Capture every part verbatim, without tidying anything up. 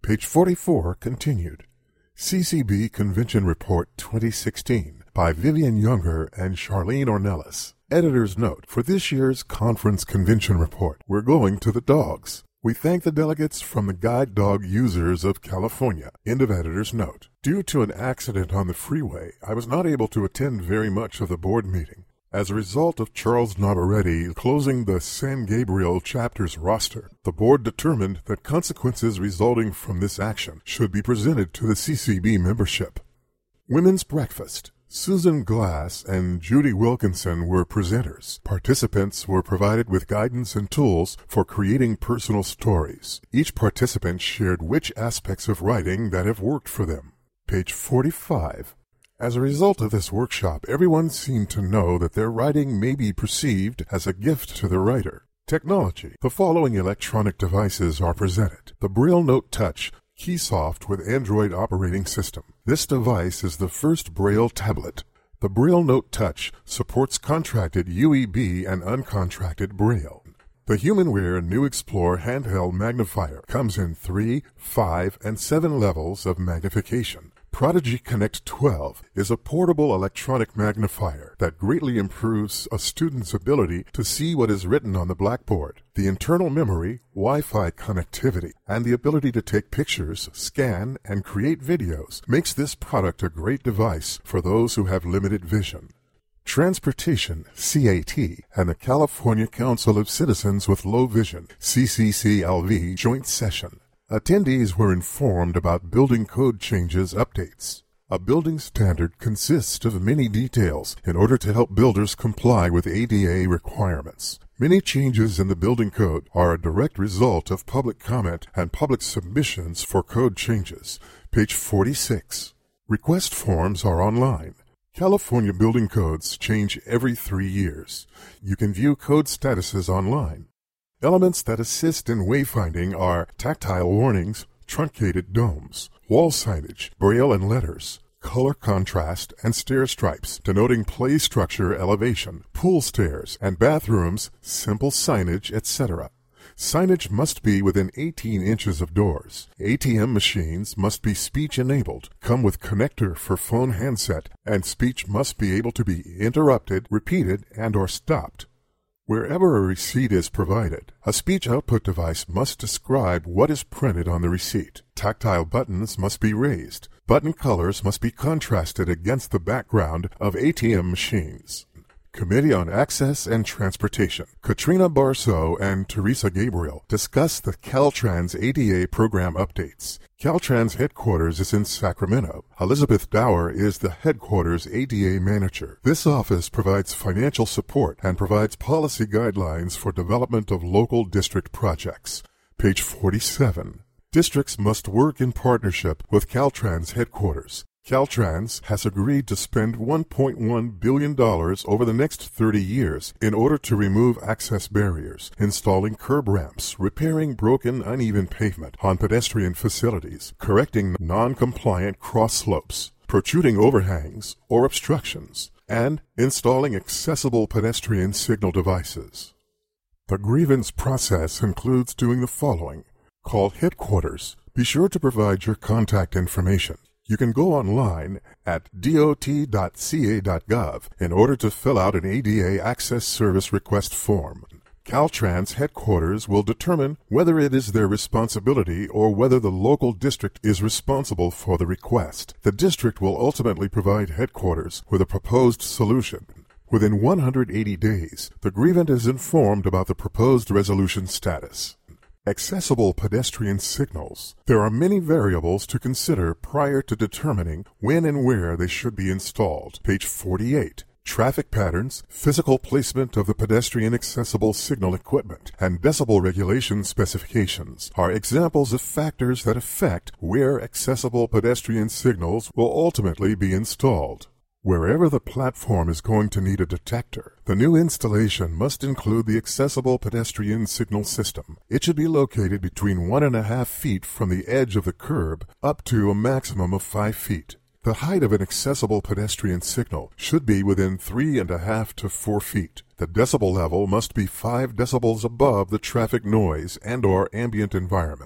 Page forty-four continued. C C B Convention Report twenty sixteen by Vivian Younger and Charlene Ornelas. Editor's note, for this year's conference convention report, we're going to the dogs. We thank the delegates from the Guide Dog Users of California. End of editor's note. Due to an accident on the freeway, I was not able to attend very much of the board meeting. As a result of Charles Navarrete closing the San Gabriel chapter's roster, the board determined that consequences resulting from this action should be presented to the C C B membership. Women's Breakfast. Susan Glass and Judy Wilkinson were presenters. Participants were provided with guidance and tools for creating personal stories. Each participant shared which aspects of writing that have worked for them. Page forty-five. As a result of this workshop, everyone seemed to know that their writing may be perceived as a gift to the writer. Technology. The following electronic devices are presented. The Braille Note Touch Keysoft with Android operating system. This device is the first Braille tablet. The Braille Note Touch supports contracted U E B and uncontracted Braille. The HumanWare New Explore handheld magnifier comes in three, five, and seven levels of magnification. Prodigy Connect twelve is a portable electronic magnifier that greatly improves a student's ability to see what is written on the blackboard. The internal memory, Wi-Fi connectivity, and the ability to take pictures, scan, and create videos makes this product a great device for those who have limited vision. Transportation, C A T, and the California Council of Citizens with Low Vision, C C C L V, joint session. Attendees were informed about building code changes updates. A building standard consists of many details in order to help builders comply with A D A requirements. Many changes in the building code are a direct result of public comment and public submissions for code changes. Page forty-six. Request forms are online. California building codes change every three years. You can view code statuses online. Elements that assist in wayfinding are tactile warnings, truncated domes, wall signage, braille and letters, color contrast, and stair stripes denoting play structure elevation, pool stairs, and bathrooms, simple signage, et cetera. Signage must be within eighteen inches of doors. A T M machines must be speech-enabled, come with connector for phone handset, and speech must be able to be interrupted, repeated, and or stopped. Wherever a receipt is provided, a speech output device must describe what is printed on the receipt. Tactile buttons must be raised. Button colors must be contrasted against the background of A T M machines. Committee on Access and Transportation. Katrina Barceau and Teresa Gabriel discuss the Caltrans A D A program updates. Caltrans headquarters is in Sacramento. Elizabeth Dower is the headquarters A D A manager. This office provides financial support and provides policy guidelines for development of local district projects. Page forty-seven. Districts must work in partnership with Caltrans headquarters. Caltrans has agreed to spend one point one billion dollars over the next thirty years in order to remove access barriers, installing curb ramps, repairing broken, uneven pavement on pedestrian facilities, correcting non-compliant cross slopes, protruding overhangs or obstructions, and installing accessible pedestrian signal devices. The grievance process includes doing the following. Call headquarters. Be sure to provide your contact information. You can go online at D O T dot C A dot gov in order to fill out an A D A Access Service Request form. Caltrans headquarters will determine whether it is their responsibility or whether the local district is responsible for the request. The district will ultimately provide headquarters with a proposed solution. Within one hundred eighty days, the grievant is informed about the proposed resolution status. Accessible pedestrian signals. There are many variables to consider prior to determining when and where they should be installed. Page forty-eight. Traffic patterns, physical placement of the pedestrian accessible signal equipment, and decibel regulation specifications are examples of factors that affect where accessible pedestrian signals will ultimately be installed. Wherever the platform is going to need a detector, the new installation must include the accessible pedestrian signal system. It should be located between one and a half feet from the edge of the curb up to a maximum of five feet. The height of an accessible pedestrian signal should be within three and a half to four feet. The decibel level must be five decibels above the traffic noise and or ambient environment.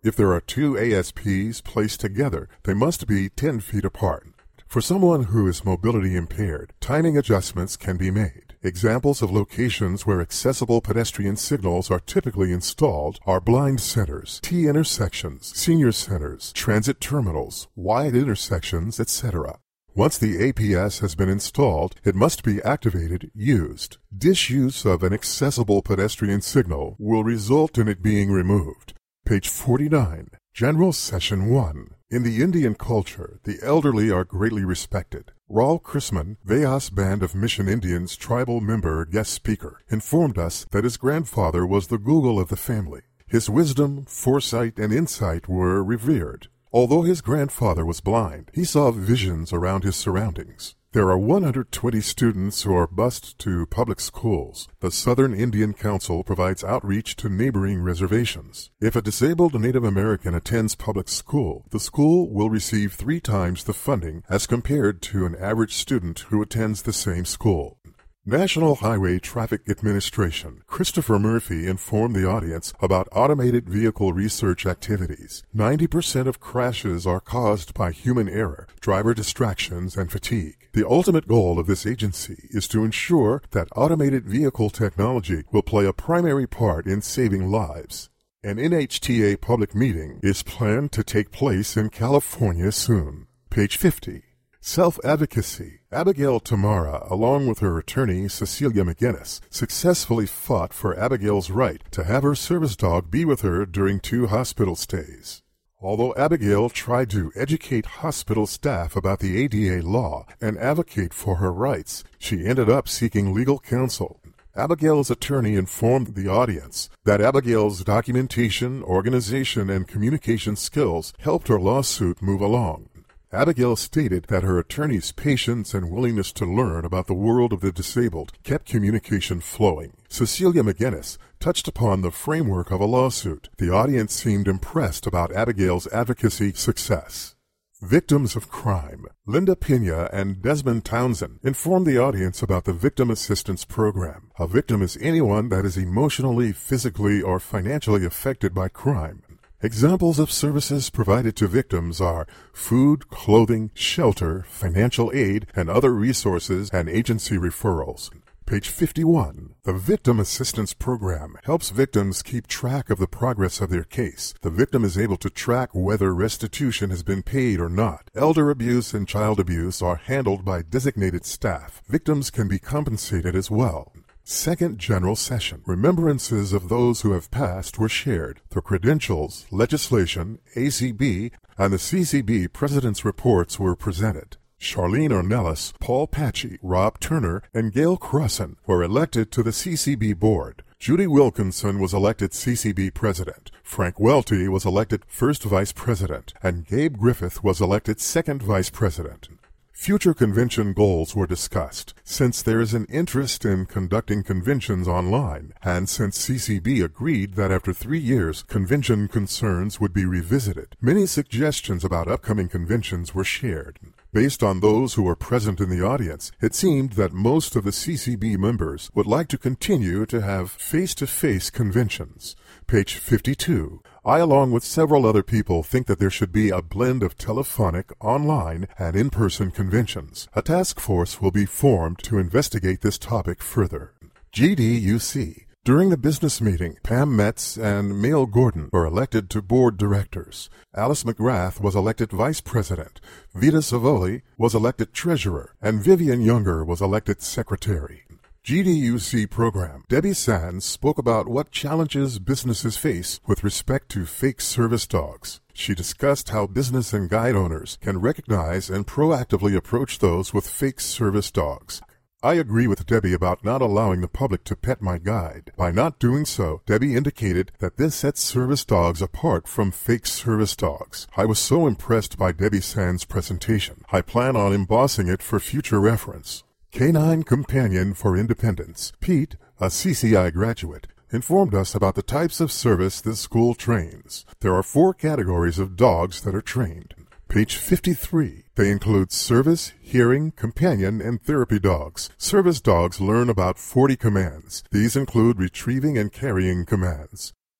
If there are two A S Ps placed together, they must be ten feet apart. For someone who is mobility impaired, timing adjustments can be made. Examples of locations where accessible pedestrian signals are typically installed are blind centers, T-intersections, senior centers, transit terminals, wide intersections, et cetera. Once the A P S has been installed, it must be activated, used. Disuse of an accessible pedestrian signal will result in it being removed. Page forty-nine. General Session one. In the Indian culture, the elderly are greatly respected. Raul Chrisman, Vyas Band of Mission Indians tribal member guest speaker, informed us that his grandfather was the Google of the family. His wisdom, foresight, and insight were revered. Although his grandfather was blind, he saw visions around his surroundings. There are one hundred twenty students who are bused to public schools. The Southern Indian Council provides outreach to neighboring reservations. If a disabled Native American attends public school, the school will receive three times the funding as compared to an average student who attends the same school. National Highway Traffic Administration Christopher Murphy informed the audience about automated vehicle research activities. ninety percent of crashes are caused by human error, driver distractions, and fatigue. The ultimate goal of this agency is to ensure that automated vehicle technology will play a primary part in saving lives. An N H T A public meeting is planned to take place in California soon. Page fifty. Self-advocacy. Abigail Tamara, along with her attorney Cecilia McGinnis, successfully fought for Abigail's right to have her service dog be with her during two hospital stays. Although Abigail tried to educate hospital staff about the A D A law and advocate for her rights, she ended up seeking legal counsel. Abigail's attorney informed the audience that Abigail's documentation, organization, and communication skills helped her lawsuit move along. Abigail stated that her attorney's patience and willingness to learn about the world of the disabled kept communication flowing. Cecilia McGinnis touched upon the framework of a lawsuit. The audience seemed impressed about Abigail's advocacy success. Victims of crime. Linda Pena and Desmond Townsend informed the audience about the Victim Assistance Program. A victim is anyone that is emotionally, physically, or financially affected by crime. Examples of services provided to victims are food, clothing, shelter, financial aid, and other resources and agency referrals. Page fifty-one. The Victim Assistance Program helps victims keep track of the progress of their case. The victim is able to track whether restitution has been paid or not. Elder abuse and child abuse are handled by designated staff. Victims can be compensated as well. Second General Session. Remembrances of those who have passed were shared. The credentials, legislation, A C B, and the C C B President's reports were presented. Charlene Ornelas, Paul Patchy, Rob Turner, and Gail Crossan were elected to the C C B board. Judy Wilkinson was elected C C B president. Frank Welty was elected first vice president, and Gabe Griffith was elected second vice president. Future convention goals were discussed. Since there is an interest in conducting conventions online, and since C C B agreed that after three years convention concerns would be revisited, many suggestions about upcoming conventions were shared. Based on those who were present in the audience, it seemed that most of the C C B members would like to continue to have face-to-face conventions. Page fifty-two. I, along with several other people, think that there should be a blend of telephonic, online, and in-person conventions. A task force will be formed to investigate this topic further. G D U C. During the business meeting, Pam Metz and Mail Gordon were elected to board directors. Alice McGrath was elected vice president. Vita Savoli was elected treasurer, and Vivian Younger was elected secretary. G D U C program. Debbie Sands spoke about what challenges businesses face with respect to fake service dogs. She discussed how business and guide owners can recognize and proactively approach those with fake service dogs. I agree with Debbie about not allowing the public to pet my guide. By not doing so, Debbie indicated that this sets service dogs apart from fake service dogs. I was so impressed by Debbie Sands' presentation. I plan on embossing it for future reference. Canine Companion for Independence. Pete, a C C I graduate, informed us about the types of service this school trains. There are four categories of dogs that are trained. Page fifty-three. They include service, hearing, companion, and therapy dogs. Service dogs learn about forty commands. These include retrieving and carrying commands.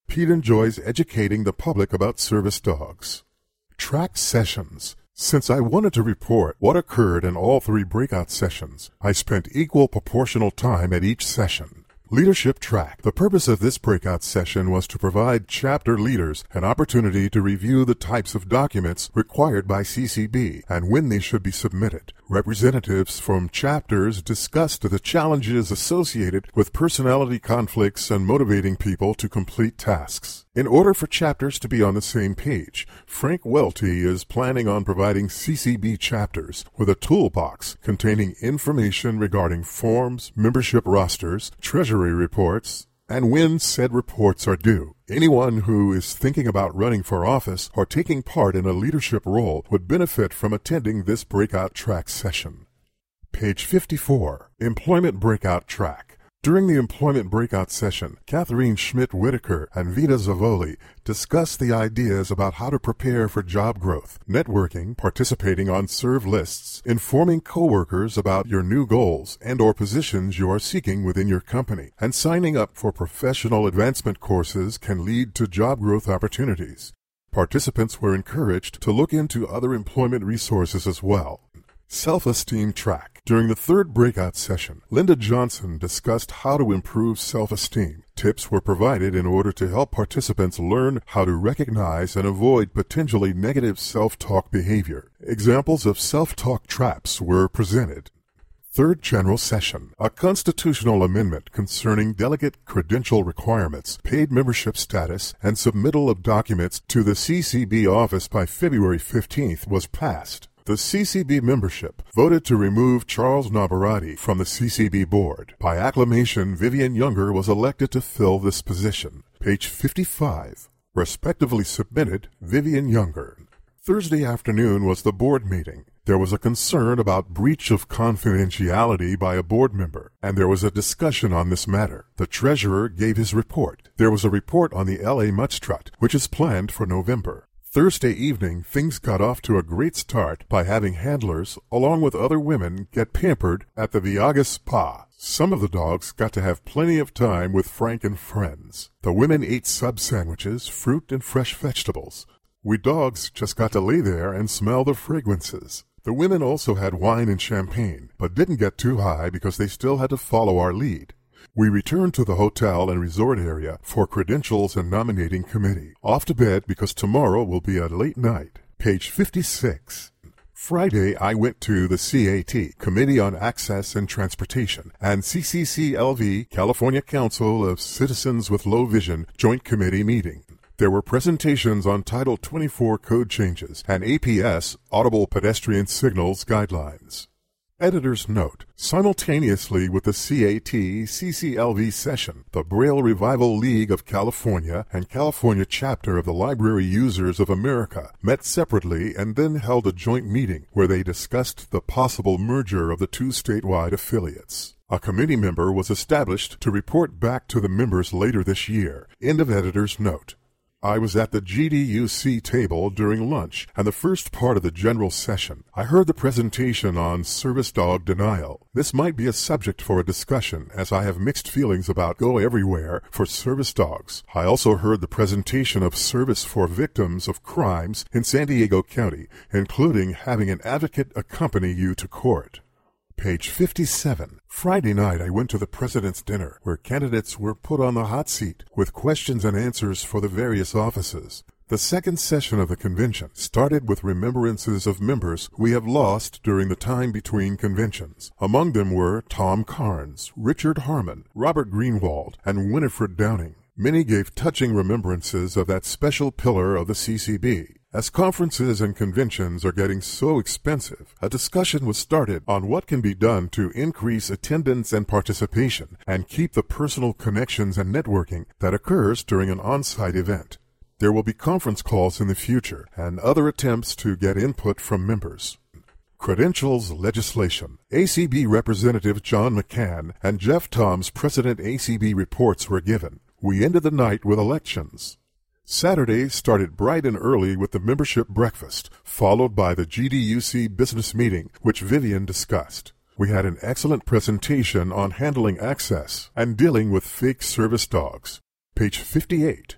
Pete enjoys educating the public about service dogs. Track sessions. Since I wanted to report what occurred in all three breakout sessions, I spent equal proportional time at each session. Leadership track. The purpose of this breakout session was to provide chapter leaders an opportunity to review the types of documents required by C C B and when they should be submitted. Representatives from chapters discussed the challenges associated with personality conflicts and motivating people to complete tasks. In order for chapters to be on the same page, Frank Welty is planning on providing C C B chapters with a toolbox containing information regarding forms, membership rosters, treasury reports, and when said reports are due. Anyone who is thinking about running for office or taking part in a leadership role would benefit from attending this breakout track session. Page fifty-four. Employment Breakout Track. During the employment breakout session, Catherine Schmidt-Whitaker and Vita Zavoli discussed the ideas about how to prepare for job growth, networking, participating on serve lists, informing coworkers about your new goals and or positions you are seeking within your company, and signing up for professional advancement courses can lead to job growth opportunities. Participants were encouraged to look into other employment resources as well. Self-esteem track. During the third breakout session, Linda Johnson discussed how to improve self-esteem. Tips were provided in order to help participants learn how to recognize and avoid potentially negative self-talk behavior. Examples of self-talk traps were presented. Third General Session. A constitutional amendment concerning delegate credential requirements, paid membership status, and submittal of documents to the C C B office by February fifteenth was passed. The C C B membership voted to remove Charles Navarrete from the C C B board. By acclamation, Vivian Younger was elected to fill this position. Page fifty-five. Respectively submitted, Vivian Younger. Thursday afternoon was the board meeting. There was a concern about breach of confidentiality by a board member, and there was a discussion on this matter. The treasurer gave his report. There was a report on the L A Mutt Trot, which is planned for November. Thursday evening, things got off to a great start by having handlers, along with other women, get pampered at the Viaga Spa. Some of the dogs got to have plenty of time with Frank and friends. The women ate sub sandwiches, fruit, and fresh vegetables. We dogs just got to lay there and smell the fragrances. The women also had wine and champagne, but didn't get too high because they still had to follow our lead. We returned to the hotel and resort area for credentials and nominating committee. Off to bed because tomorrow will be a late night. Page fifty-six. Friday, I went to the C A T, Committee on Access and Transportation, and C C C L V, California Council of Citizens with Low Vision, Joint Committee meeting. There were presentations on Title twenty-four code changes and A P S, Audible Pedestrian Signals Guidelines. Editor's note, simultaneously with the C A T C C L V session, the Braille Revival League of California and California chapter of the Library Users of America met separately and then held a joint meeting where they discussed the possible merger of the two statewide affiliates. A committee member was established to report back to the members later this year. End of editor's note. I was at the G D U C table during lunch and the first part of the general session. I heard the presentation on service dog denial. This might be a subject for a discussion, as I have mixed feelings about Go Everywhere for service dogs. I also heard the presentation of service for victims of crimes in San Diego County, including having an advocate accompany you to court. Page fifty-seven. Friday night I went to the President's Dinner, where candidates were put on the hot seat with questions and answers for the various offices. The second session of the convention started with remembrances of members we have lost during the time between conventions. Among them were Tom Carnes, Richard Harmon, Robert Greenwald, and Winifred Downing. Many gave touching remembrances of that special pillar of the C C B. As conferences and conventions are getting so expensive, a discussion was started on what can be done to increase attendance and participation and keep the personal connections and networking that occurs during an on-site event. There will be conference calls in the future and other attempts to get input from members. Credentials legislation. A C B Representative John McCann and Jeff Tom's President A C B reports were given. We ended the night with elections. Saturday started bright and early with the membership breakfast, followed by the G D U C business meeting, which Vivian discussed. We had an excellent presentation on handling access and dealing with fake service dogs. Page fifty-eight.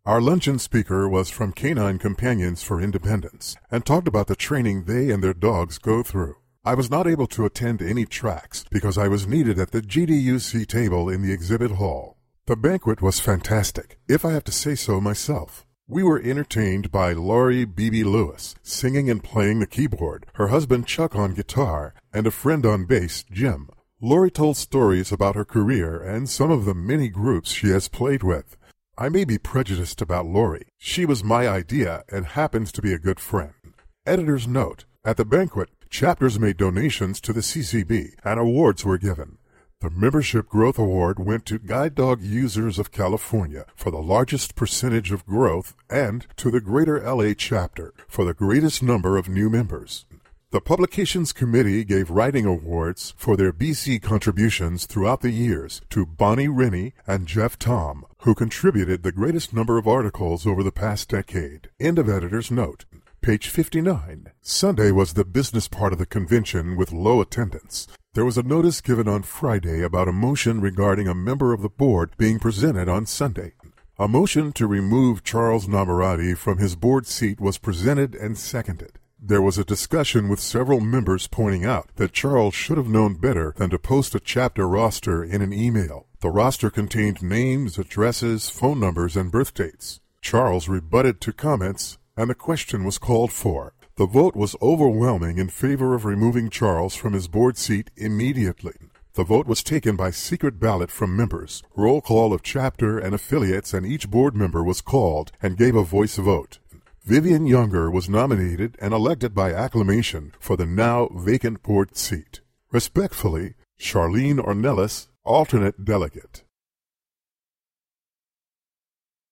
Our luncheon speaker was from Canine Companions for Independence and talked about the training they and their dogs go through. I was not able to attend any tracks because I was needed at the G D U C table in the exhibit hall. The banquet was fantastic, if I have to say so myself. We were entertained by Laurie Beebe Lewis, singing and playing the keyboard, her husband Chuck on guitar, and a friend on bass, Jim. Laurie told stories about her career and some of the many groups she has played with. I may be prejudiced about Laurie. She was my idea and happens to be a good friend. Editor's note: at the banquet, chapters made donations to the C C B and awards were given. The Membership Growth Award went to Guide Dog Users of California for the largest percentage of growth and to the Greater L A chapter for the greatest number of new members. The Publications Committee gave writing awards for their B C contributions throughout the years to Bonnie Rennie and Jeff Tom, who contributed the greatest number of articles over the past decade. End of editor's note. Page fifty-nine. Sunday was the business part of the convention with low attendance. There was a notice given on Friday about a motion regarding a member of the board being presented on Sunday. A motion to remove Charles Navarrete from his board seat was presented and seconded. There was a discussion with several members pointing out that Charles should have known better than to post a chapter roster in an email. The roster contained names, addresses, phone numbers, and birth dates. Charles rebutted to comments, and the question was called for. The vote was overwhelming in favor of removing Charles from his board seat immediately. The vote was taken by secret ballot from members, roll call of chapter and affiliates, and each board member was called and gave a voice vote. Vivian Younger was nominated and elected by acclamation for the now vacant board seat. Respectfully, Charlene Ornelas, alternate delegate.